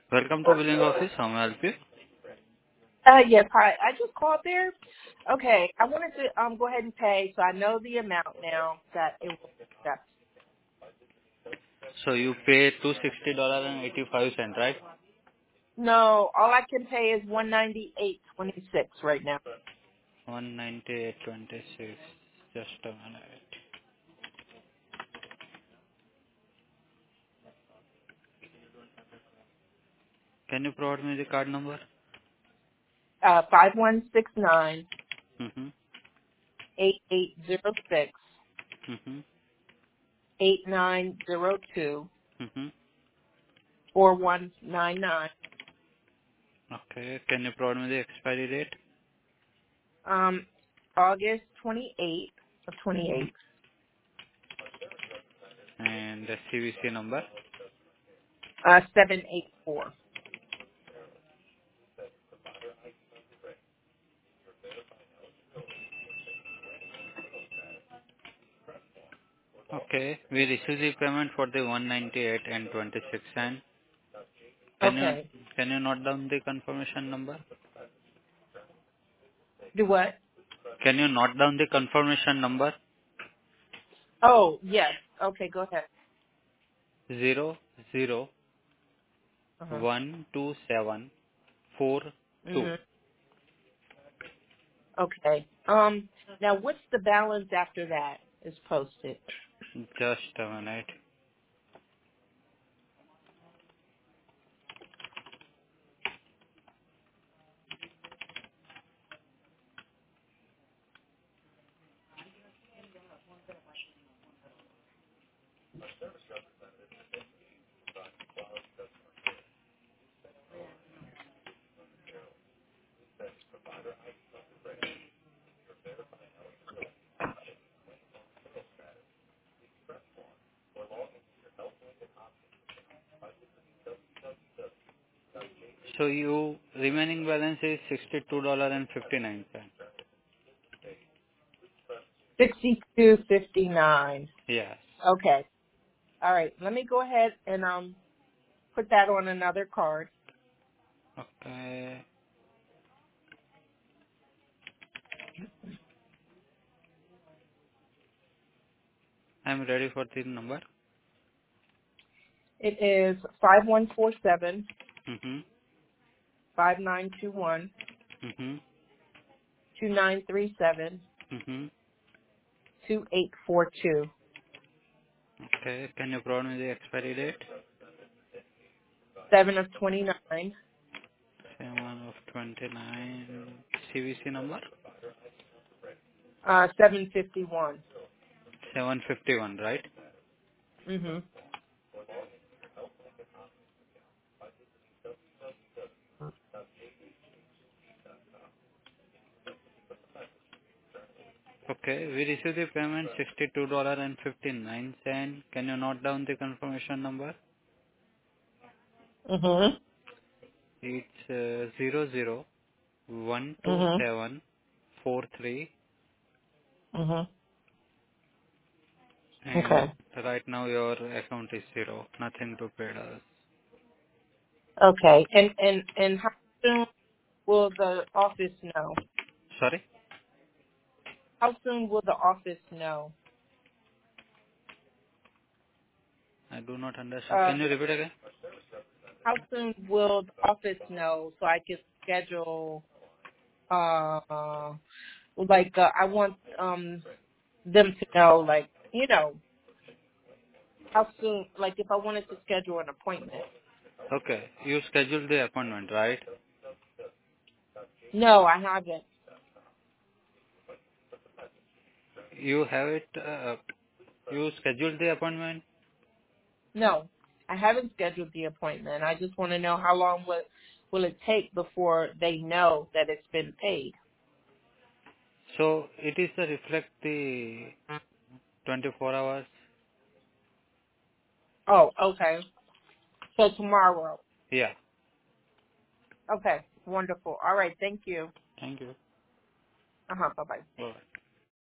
Welcome to billing office. How may I help you? Yes, hi. I just called there. Okay, I wanted to go ahead and pay, so I know the amount now that it will accept. So you pay $260.85, right? No, all I can pay is 198.26 right now. 198.26. Just a minute. Can you provide me the card number? 5169 Mm-hmm. 8806 Mm-hmm. 8902 Mm-hmm. 4199. Okay. Can you provide me the expiry date August 28th of 28. and the CVC number? 784. Okay. We received the payment for the 198 and 26 cent. Can you Okay. can you note down the confirmation number? Do what? Can you note down the confirmation number? Oh, yes. Okay, go ahead. 0012742. Uh-huh. Okay. Now what's the balance after that is posted? Just a minute. So you remaining balance is $62.59. 62.59. Yes. Okay. All right. Let me go ahead and put that on another card. Okay. I'm ready for the number. It is 5147 Mhm. 5921 Mhm. 2937 Mhm. 2842 Okay. Can you provide me the expiry date? 7 of 29 7 of 29. CVC number? 751. 751, right? Mhm. Okay. We received the payment $62.59. Can you note down the confirmation number? Mhm. It's 00 Mhm. 12743, Mhm. and Okay. right now your account is zero, nothing to pay us. Okay. And how soon will the office know? Sorry, How soon will the office know? I do not understand. Uh, Can you repeat again? how soon will the office know so I can schedule? I want them to know, how soon. Like, if I wanted to schedule an appointment. Okay, you scheduled the appointment, right? No, I haven't. You have it, you scheduled the appointment. No, I haven't scheduled the appointment. I just want to know how long will it take before they know that it's been paid. So it is reflect the 24 hours. Oh, okay. So tomorrow. Yeah. Okay, wonderful. All right, thank you. Thank you. Bye bye. Bye.